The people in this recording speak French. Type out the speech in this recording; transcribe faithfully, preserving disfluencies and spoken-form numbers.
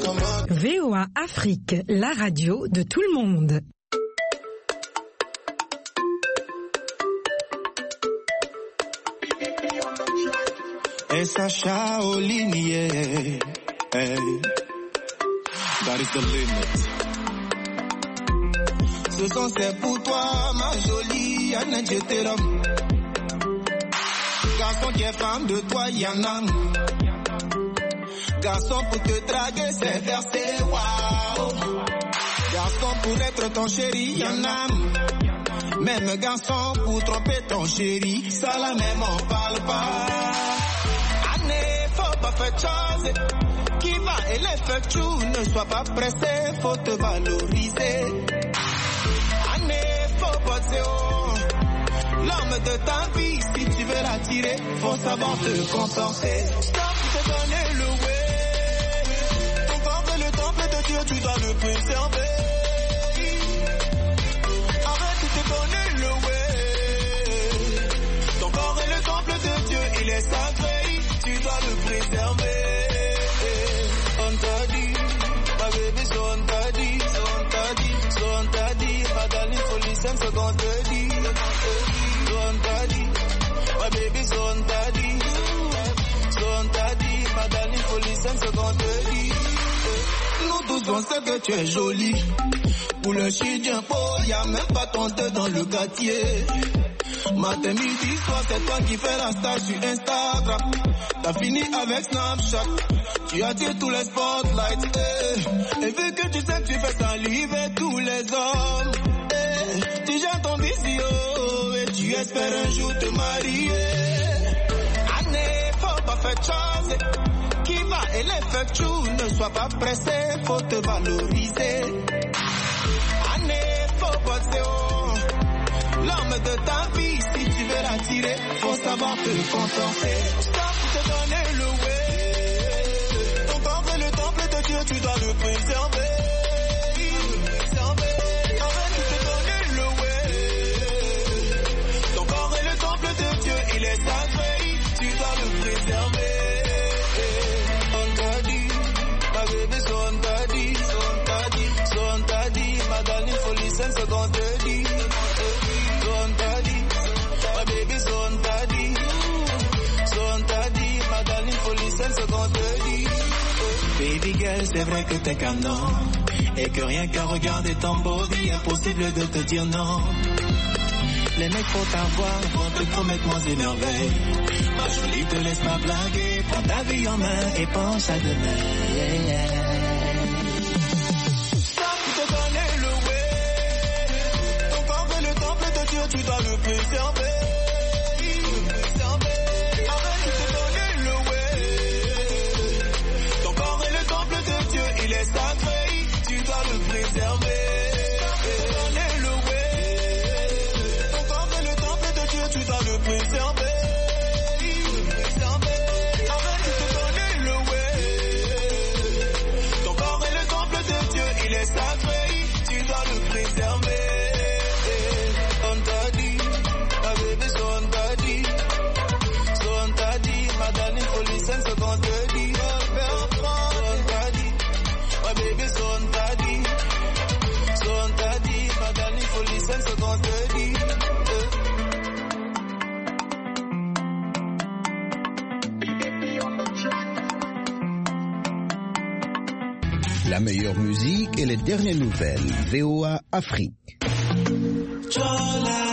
V O A Afrique, la radio de tout le monde. Et ça Shaolin, yeah. Hey. That is the limit. Ce son c'est pour toi, ma jolie Anna Jeteram. Garçon qui est femme de toi, y'en a. Garçon pour te draguer, c'est versé, waouh. Garçon pour être ton chéri, y'en a. Même garçon pour tromper ton chéri, ça la même on parle pas. Année, faut pas faire chose. Qui va et l'effectue, ne sois pas pressé, faut te valoriser. Année, faut pas te haut. L'homme de ta vie, si tu veux l'attirer, faut savoir te compenser. Stop te donner le way. Ton corps est le temple de Dieu, tu dois le préserver. Arrête de te donner le way. Ton corps est le temple de Dieu, il est sacré, tu dois le préserver. On t'a dit, ma bébé, so on t'a dit, so on t'a dit, so on t'a dit, ma darling, faut listen, ce qu'on te dit. On t'a dit, my baby, so on t'a dit, so on t'a dit, ma darling, faut listen ce qu'on te dit. Nous tous on sait que tu es jolie. Pour le chidien beau, y'a même pas ton deux dans le quartier. Matin, midi, soir, c'est toi qui fais la star sur Instagram. T'as fini avec Snapchat. Tu attires tous les spotlights. Eh. Et vu que tu sais que tu fais saliver tous les hommes. Eh. Tu gères ton visio. Tu espères un jour te marier. Année, faut pas faire chose. Qui va et l'effectue, ne sois pas pressé, faut te valoriser. Année, faut pas te haut. L'homme de ta vie, si tu veux l'attirer, faut savoir te compenser. Stop te donner le way. Ton corps est le temple de Dieu, tu dois le préserver. Il est sacré, tu dois le préserver. On t'a dit, ma bébé, so on t'a dit, so on t'a dit, so on t'a dit, ma darling, faut listen ce qu'on te dit. So on t'a dit, ma bébé, so on t'a dit, so on t'a dit, ma darling, faut listen ce qu'on te dit. Baby girl, c'est vrai que t'es canon, et que rien qu'à regarder ton body, impossible de te dire non. Les mecs faut t'avoir, vont te promettre moins et merveilles. Ma jolie, te laisse pas blaguer. Prends ta vie en main et pense à demain. Yeah, yeah. Stop te donner le way. Ton corps est le temple de Dieu, tu dois le préserver. Arrête de te donner le way. Ton corps est le temple de Dieu, il est sacré, tu dois le préserver. Tu dois le préserver. Arrête de te donner le way. Ton corps est le temple de Dieu, il est sacré, tu dois le préserver. On t'a dit, ma bébé, so on t'a dit, so on t'a dit, ma darling, faut listen ce qu'on te dit. So on t'a dit, ma bébé, so on t'a dit, so on t'a dit, ma darling, faut listen ce qu'on te dit. La meilleure musique et les dernières nouvelles. V O A Afrique. Chola.